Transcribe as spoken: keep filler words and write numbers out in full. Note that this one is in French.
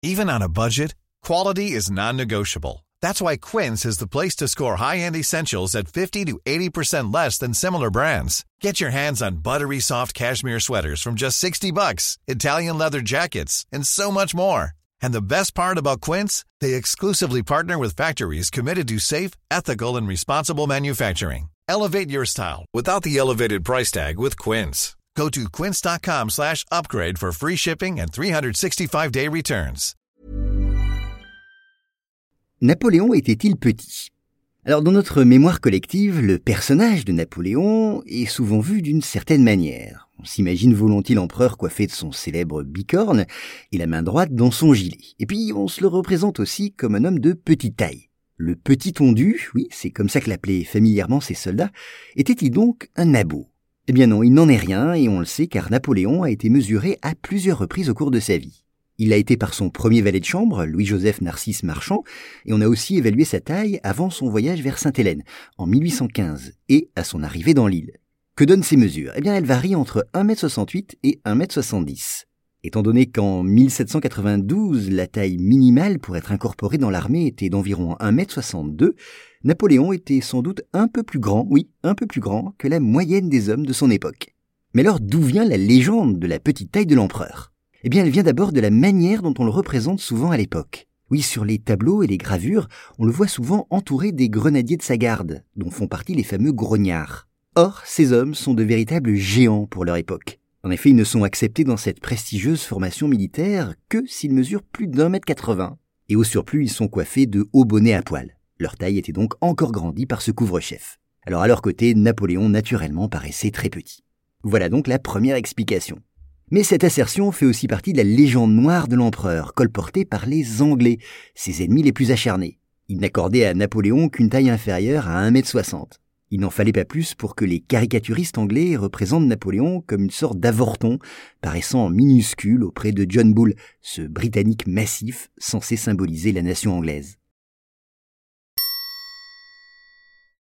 Even on a budget, quality is non-negotiable. That's why Quince is the place to score high-end essentials at fifty to eighty percent less than similar brands. Get your hands on buttery soft cashmere sweaters from just sixty bucks, Italian leather jackets, and so much more. And the best part about Quince, they exclusively partner with factories committed to safe, ethical, and responsible manufacturing. Elevate your style without the elevated price tag with Quince. Go to quince.com slash upgrade for free shipping and three sixty-five day returns. Napoléon était-il petit ? Alors dans notre mémoire collective, le personnage de Napoléon est souvent vu d'une certaine manière. On s'imagine volontiers l'empereur coiffé de son célèbre bicorne et la main droite dans son gilet. Et puis on se le représente aussi comme un homme de petite taille. Le petit tondu, oui, c'est comme ça que l'appelaient familièrement ses soldats, était-il donc un nabot ? Eh bien non, il n'en est rien et on le sait car Napoléon a été mesuré à plusieurs reprises au cours de sa vie. Il l'a été par son premier valet de chambre, Louis-Joseph Narcisse Marchand, et on a aussi évalué sa taille avant son voyage vers Sainte-Hélène, en mille huit cent quinze, et à son arrivée dans l'île. Que donnent ces mesures ? Eh bien, elles varient entre un mètre soixante-huit et un mètre soixante-dix. Étant donné qu'en mille sept cent quatre-vingt-douze, la taille minimale pour être incorporé dans l'armée était d'environ un mètre soixante-deux, Napoléon était sans doute un peu plus grand, oui, un peu plus grand que la moyenne des hommes de son époque. Mais alors, d'où vient la légende de la petite taille de l'empereur ? Eh bien, elle vient d'abord de la manière dont on le représente souvent à l'époque. Oui, sur les tableaux et les gravures, on le voit souvent entouré des grenadiers de sa garde, dont font partie les fameux grognards. Or, ces hommes sont de véritables géants pour leur époque. En effet, ils ne sont acceptés dans cette prestigieuse formation militaire que s'ils mesurent plus d'un mètre quatre-vingts. Et au surplus, ils sont coiffés de hauts bonnets à poil. Leur taille était donc encore grandie par ce couvre-chef. Alors à leur côté, Napoléon naturellement paraissait très petit. Voilà donc la première explication. Mais cette assertion fait aussi partie de la légende noire de l'empereur, colportée par les Anglais, ses ennemis les plus acharnés. Ils n'accordaient à Napoléon qu'une taille inférieure à un mètre soixante. Il n'en fallait pas plus pour que les caricaturistes anglais représentent Napoléon comme une sorte d'avorton, paraissant minuscule auprès de John Bull, ce Britannique massif censé symboliser la nation anglaise.